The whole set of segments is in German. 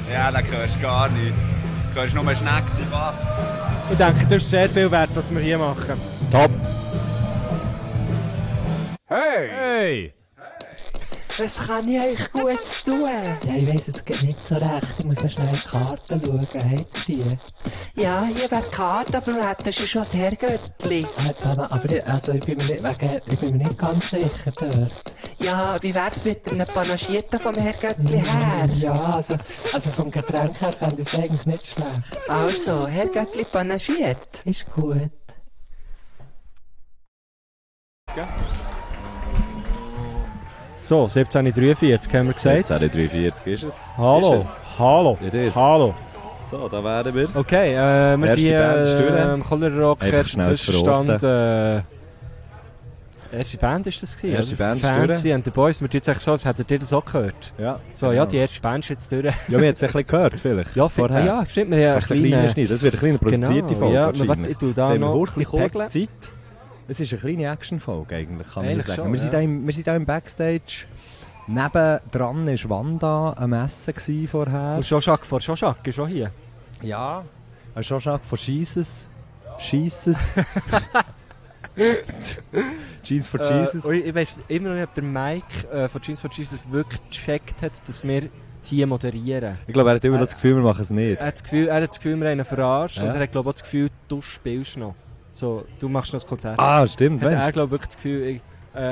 Ja, dann hörst du gar nichts. Du hörst nur Schneck sein, was? Ich denke, das ist sehr viel wert, was wir hier machen. Top! Hey! Hey! Was kann ich euch Gutes tun? Ja, ich weiss es geht nicht so recht. Ich muss noch schnell in die Karten schauen. Habt ihr die? Ja, hier wäre die Karte, aber wir hätten schon das Herrgöttli. Aber ich bin mir nicht ganz sicher dort. Ja, wie wär's mit einem Panagierten vom Herrgöttli her? Ja, also vom Getränk her fände ich es eigentlich nicht schlecht. Also, Herrgöttli panagiert? Ist gut. So, 17.43 haben wir gesagt. 17.43 ist es. Hallo. Ist es? Hallo. It is. Hallo. So, da wären wir. Okay, wir Erste sind Band ist durch. im Cholera-Rock, Einfach erster schnell zu Zwischenstand. Erste Band ist das gewesen, Erste oder? Band ist Fancy durch. and the Boys, wir tun jetzt so, als hättet ihr das auch gehört. Ja. So, genau. ja, die erste Band ist jetzt durch. Ja, wir haben es ein bisschen gehört, vielleicht. Ja, vorher. ja, stimmt. Wir haben Kannst du einen kleinen Schnitt. Das wird eine kleine produzierte Genau, Folge ja, wahrscheinlich. ich tue Jetzt da haben wir noch wirklich ein bisschen kurz Zeit. Es ist eine kleine Action-Folge eigentlich, kann man Eigentlich sagen. schon, Wir sind da im Backstage. Nebendran war Wanda am Essen vorher. Und Schoschak vor Schoschak ist auch hier. Ja. Ein Schoschak von Scheisses. Scheisses. Jeans for Jesus. Ich weiss immer noch nicht, ob der Mike von Jeans for Jesus wirklich gecheckt hat, dass wir hier moderieren. Ich glaube, er hat immer das Gefühl, wir machen es nicht. Er hat das Gefühl, wir haben ihn verarscht Ja. und er hat glaube ich, auch das Gefühl, du spielst noch. So, du machst noch das Konzert. Ah, stimmt, hat Mensch. er glaube wirklich das Gefühl,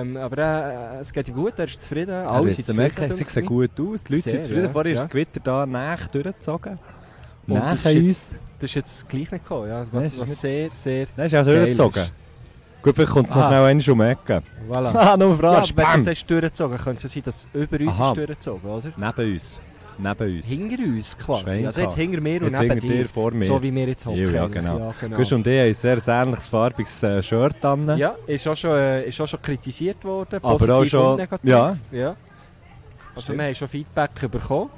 aber es geht ihm gut, er ist zufrieden. Alle sind merkt, zufrieden, sie denke sehen ich. gut aus, die Leute Sehr, sind zufrieden. ja. Vorher ist Ja. das Gewitter da näher durchgezogen. Und Näher das an ist uns. Das ist jetzt gleich nicht gekommen, ja. Nein, Was, es ist was nicht- sehr, sehr Nein, ist auch geil durchgezogen. ist. Gut, vielleicht kommt es noch schnell einmal um die Ecke. Voilà. Ah, nur Ja, Frage. wenn du Bam! sagst durchgezogen, könnte es sein, dass es über uns Aha. ist durchgezogen, oder? Neben uns. Neben uns. Hinter uns quasi. Schwein Also jetzt gehabt. hinter mir und Jetzt neben hinter dir, vor mir. So wie wir jetzt hocken. Ja, eigentlich. genau. Ja, genau. Gusch und ich haben ein sehr ähnliches farbiges Shirt an. Ja, ist auch schon kritisiert worden. Aber auch positiv schon- und negativ. ja. Also Stimmt. wir haben schon Feedback bekommen.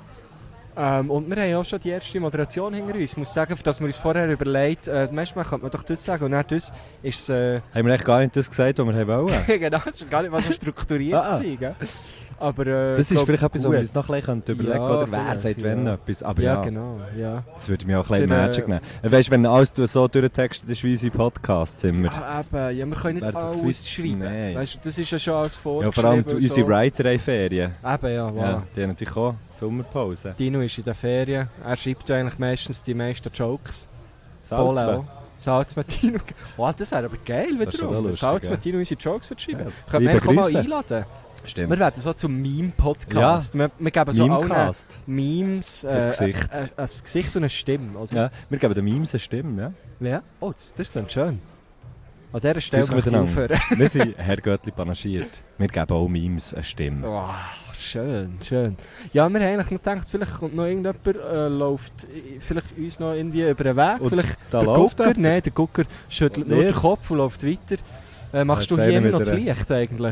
Und wir haben auch schon die erste Moderation hinter uns. Ich muss sagen, dass wir uns vorher überlegt, manchmal könnte man doch das sagen und dann das ist es... Haben wir echt gar nicht das gesagt, was wir wollen? genau, es ist gar nicht mal so strukturiert sein, gell? Aber, Das ist vielleicht etwas, was wir gut. uns noch ein bisschen überlegen Ja, können, oder wer vielleicht, sagt wenn ja. etwas. Aber Ja, ja, genau, ja. das würde mich auch ein bisschen Der, Magic nehmen. Weißt du, wenn alles so durchtextet ist wie unsere Podcasts immer. Ah, eben, ja, wir können nicht Wer sich's alles schreiben. Nein. Weißt du, das ist ja schon alles Ja, vorgeschrieben. vor allem und unsere so. Writer haben Ferien. Eben, ja, voilà. Ja, die haben natürlich auch Sommerpause. Dino ist in den Ferien. Er schreibt ja eigentlich meistens die meisten Jokes. Salzmann. Salz mit Dino. Oh, das wäre aber geil, Das wär schon wiederum. lustig, Salz ja. mit Dino unsere Jokes zu schreiben. Ja. Können wir Liebe auch mal Grüße. einladen. Stimmt. Wir werden so zum Meme-Podcast. Wir geben so allen Memecast. Memes Ein Gesicht. ein Gesicht und eine Stimme. Oder? Ja, wir geben den Memes eine Stimme, ja. Ja. Oh, das ist dann schön. An dieser Stelle Grüß möchte ich miteinander. aufhören. Wir sind Herr Göttli panaschiert. Wir geben auch Memes eine Stimme. Oh, schön, schön. Ja, wir haben eigentlich noch gedacht, vielleicht kommt noch irgendjemand, läuft vielleicht uns noch irgendwie über den Weg. Und Vielleicht da der läuft Gucker, er. nein, der Gucker schüttelt nur Nicht. den Kopf und läuft weiter. Machst du Jetzt hier sehen immer wir noch das wieder. Licht eigentlich?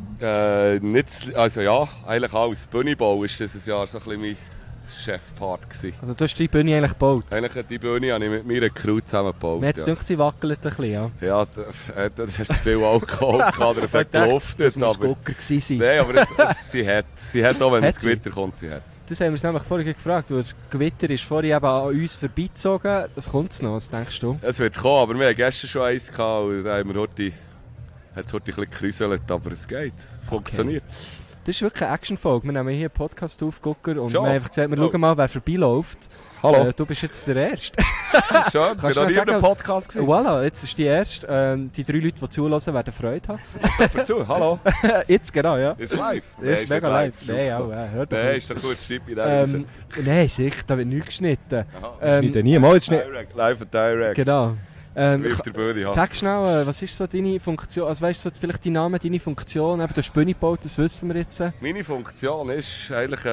Nicht, also ja, eigentlich alles. Bühnenbau ist dieses Jahr so ein bisschen mein Chefpart gewesen. Also du hast die Bühne eigentlich gebaut. Eigentlich die Bühne habe ich mit meiner Crew zusammengebaut. Mir hat es gedacht, sie wackelt ein bisschen, ja. Ja, da hast du zu viel Alkohol gehabt, oder es hat Ich dachte, geluftet. Das muss Aber, Gucker gewesen sein. nein, aber sie hat auch, wenn Hat es sie? Gewitter kommt, sie hat. Das haben wir uns nämlich vorhin gefragt, weil das Gewitter ist vorhin eben an uns vorbeigezogen. Das kommt noch, was denkst du? Es wird kommen, aber wir haben gestern schon eins gehabt und da haben wir heute ein bisschen gekräuselt, aber es geht, es funktioniert. Das ist wirklich eine Actionfolge. Wir nehmen hier einen Podcast auf, Gucker, und Schon? wir haben einfach gesagt, wir Oh. schauen mal, wer vorbeiläuft. Hallo, Du bist jetzt der Erste. schön, Kannst bin du noch mal nie in einem sagen- Podcast gewesen. Voilà, jetzt ist die Erste. Die 3 Leute, die zulassen, werden Freude haben. Hör zu, hallo, Jetzt genau, ja. ist live? Das ist mega live. Ist Nein, aufgenommen. auch, hört doch Nein, nicht. ist doch gut, schreib in den Nein, sicher, da wird nichts geschnitten. Schneiden nie, mal jetzt nicht. Direct, live und direct. Genau. Wie auf der Bühne, ja. Sag schnell, was ist so deine Funktion? Also weißt du, so vielleicht die Namen, deine Funktion? Eben, du hast Bühne gebaut, das wissen wir jetzt. Meine Funktion ist eigentlich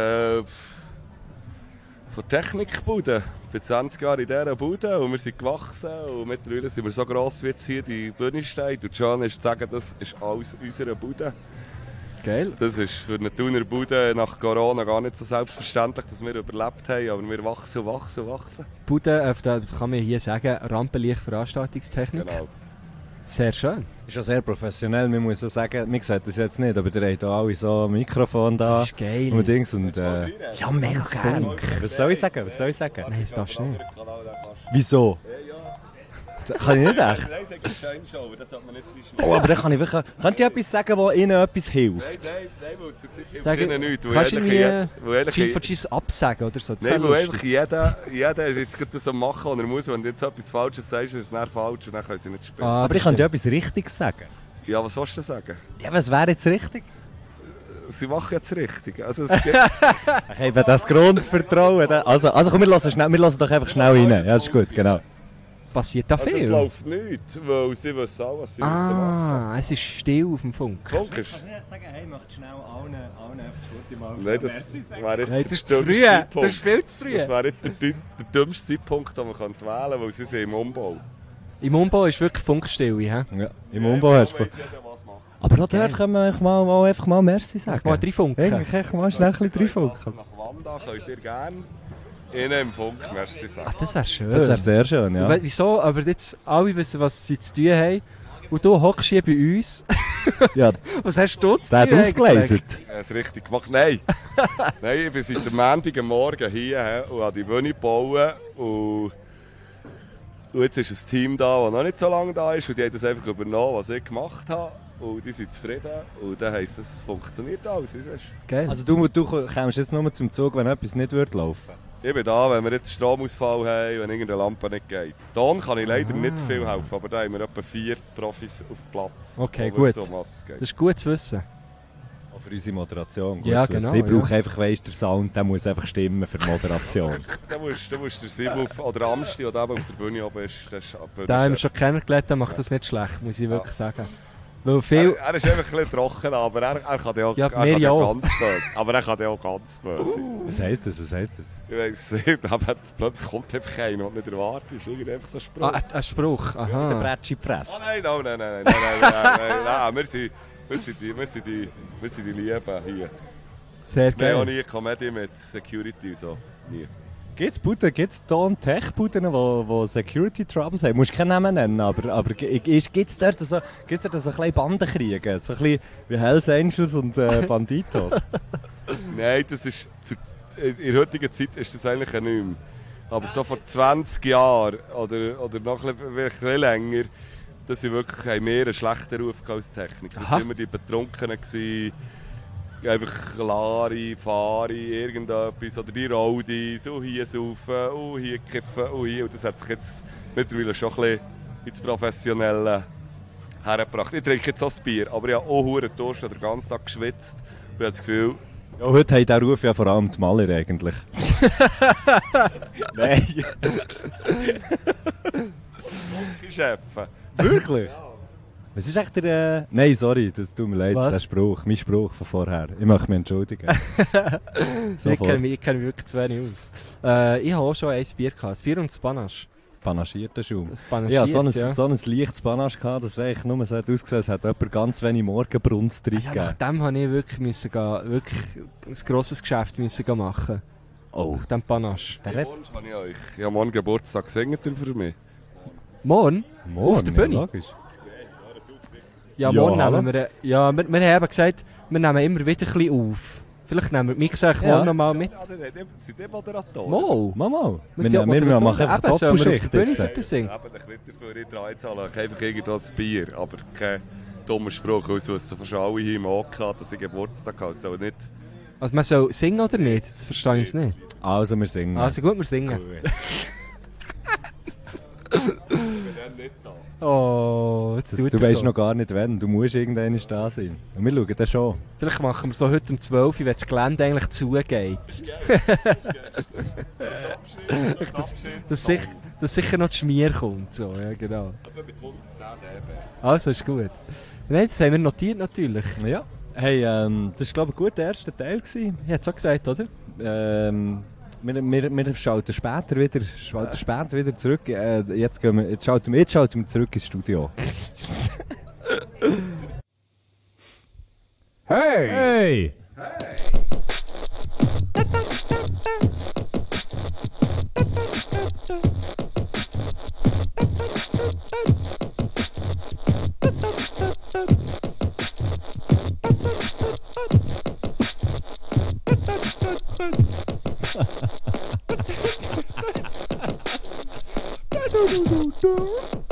von Technikbude. Ich bin 20 Jahre in dieser Bude und wir sind gewachsen und mittlerweile sind wir so gross, wie jetzt hier die Bühne steht. Und Can ist zu sagen, das ist alles unsere Bude. Geil. Das ist für eine Thuner Bude nach Corona gar nicht so selbstverständlich, dass wir überlebt haben, aber wir wachsen und wachsen und wachsen. Bude, das kann man hier sagen, Rampenlicht Veranstaltungstechnik. Genau. Sehr schön. Ist schon sehr professionell, man muss so sagen, mir sagt das jetzt nicht, aber der hat hier alle so ein Mikrofon da. Das ist geil. Und Dings und Ja, mega geil. was soll ich sagen? Nein, das darfst du nicht. Wieso? Das kann ich nicht echt. Nein, sag ich Scheinshow, aber das hat man nicht Oh, aber dann kann ich wirklich... Könnt ihr etwas sagen, was ihnen etwas hilft? Nein, weil zu gesagt hilft Sag, ihnen nichts. kannst du irgendwie Cheese for Cheese absagen oder so? Das Nein, wäre weil lustig. einfach jeder ist gerade das am machen, was er muss. Wenn du jetzt etwas Falsches sagst, ist es dann falsch und dann können sie nicht spielen. Ah, Aber ich kann dir etwas Richtiges sagen. Ja, was willst du sagen? Ja, was wäre jetzt richtig? Sie machen jetzt richtig. Also, es gibt Ich habe das Grundvertrauen. Also komm, wir hören doch einfach schnell rein. Ja, das ist gut, genau. Passiert da also es viel? läuft nichts, weil sie wissen auch, was sie müssen machen. Es ist still auf dem Funk. Funk ist... Kannst du nicht sagen, hey, möchtest schnell allen einfach mal Nein, das wäre jetzt Nein, der das ist zu früh. dümmste Zeitpunkt. Das ist viel zu früh. Das wäre jetzt der dümmste Zeitpunkt, den man wählen könnte, weil sie sind im Umbau. Im Umbau ist wirklich Funkstille. He? Ja, im Umbau hast du... Weiss jeder, was machen. Aber auch dort können wir einfach mal Merci sagen. Mal 3 Funken. Eigentlich mal schnell ein bisschen reinfunken. Nach Wanda könnt ihr gerne innen im Funk Merci sagen. Das wäre schön. Das wäre sehr schön, ja. Wieso? Aber jetzt alle wissen, was sie zu tun haben. Und du hockst hier bei uns. Ja, Was hast du zu der hat tun aufgelesen. Er hat es richtig gemacht. Nein! Nein, ich bin seit dem Montagmorgen hier und habe die Bühne gebaut. Und jetzt ist ein Team da, das noch nicht so lange da ist. Und die haben das einfach übernommen, was ich gemacht habe. Und die sind zufrieden. Und dann heisst es, es funktioniert alles. Wie siehst du? Geil. Also du kommst jetzt nur zum Zug, wenn etwas nicht laufen würde. Ich bin da, wenn wir jetzt Stromausfall haben, wenn irgendeine Lampe nicht geht. Dann kann ich leider nicht viel helfen, aber da haben wir etwa 4 Profis auf Platz. Okay, die gut. wissen, um was es geht. Das ist gut zu wissen. Auch für unsere Moderation. Ja, Gut zu wissen. genau, Ich brauche einfach, weißt, der Sound, der muss einfach stimmen für die Moderation. Da musst der Simon oder Amsti, der eben auf der Bühne oben ist, das ist Den haben wir schon kennengelernt, der macht das nicht schlecht, muss ich wirklich sagen. Weil Er viel... ist einfach ein bisschen trocken, aber er kann ja auch, Ja, er kann wir ja auch. ganz böse. Aber er kann ja auch ganz böse. Was heisst das? Ich weiss nicht, aber plötzlich kommt einfach einer, der nicht erwartet ist. Irgendwie einfach so ein Spruch. ein Spruch, Der aha. Bretschi Press. Nein, wir sind die Lieben hier. Sehr Wir haben auch geil. nie Comedy mit Security so. Nie. Gibt's hier Tech-Buden, die Security Troubles haben? Du musst keinen Namen nennen, aber gibt's dort so ein bisschen Bandenkriege? So ein bisschen wie Hells Angels und Banditos? Nein, das ist in der heutigen Zeit ist das eigentlich nicht mehr. Aber so vor 20 Jahren oder noch ein bisschen länger, das sind wirklich, haben wir einen schlechten Ruf als Techniker. Das Aha. waren immer die Betrunkenen gewesen, einfach Lari, Fari, irgendetwas, oder die Raudis, hier saufen, hier kiffen, hier. Und das hat sich jetzt mittlerweile schon ein bisschen ins Professionelle hergebracht. Ich trinke jetzt auch das Bier, aber ich habe auch verdammt Durst, den ganzen Tag geschwitzt. Ich habe das Gefühl, Ja, heute haben diesen Ruf ja vor allem die Maler eigentlich. Nein. Chef. Wirklich? Was ist echt der... Nein, sorry, das tut mir leid, Was? der Spruch, mein Spruch von vorher. Ich möchte mich entschuldigen. Ich kenne mich wirklich zu wenig aus. Ich habe auch schon ein Bier gehabt. Ein Bier und ein Panache. Panagierter Schaum. Ein Ja, Panagiertes, so ein leichtes Panache gehabt, das eigentlich nur so hat ausgesehen, es hat jemand ganz wenig Morgenbrunst drin Ja, gegeben. nach dem habe ich wirklich ein grosses Geschäft müssen machen. Oh. Nach dem Panache. Der Morgen habe ich euch. Ich habe morgen Geburtstag, singt ihr für mich? Morgen? Morgen, Auf der Bühne? Ja, logisch. Ja, Ja, morgen hallo. nehmen wir... Ja, wir haben eben gesagt, wir nehmen immer wieder ein bisschen auf. Vielleicht nehmen wir mich morgen Ja. noch mal mit. Ja, sind die Moderatoren? Mo! Mal. Wir sind Wir machen einfach Eben, sollen wir auf der Doppelschicht Bühne jetzt. für das singen? Eben, ich nicht dafür, ich trage jetzt alle einfach irgendwas Bier, aber kein dummer Spruch, aus was von schon alle hier im OK hat, dass ich Geburtstag habe. Also nicht... Also man soll singen oder nicht? Das verstehe ich jetzt nicht. Also, wir singen. Also gut, wir singen. Gut. Ich bin dann nicht da. Oh, jetzt tut Du er weißt so. noch gar nicht, wenn. Du musst irgendwann da sein. Und wir schauen das schon. Vielleicht machen wir so heute um 12 Uhr, wenn das Gelände eigentlich zugeht. Dass sicher noch die Schmier kommt. So. Ja, genau. Aber mit 110 dB. Also, ist gut. Nein, das haben wir notiert natürlich. Ja. Hey, das war glaube ich gut der erste Teil gewesen. Ich hätte es auch gesagt, oder? Wir schalten später wieder zurück. Jetzt schalten wir zurück ins Studio. Hey! Du.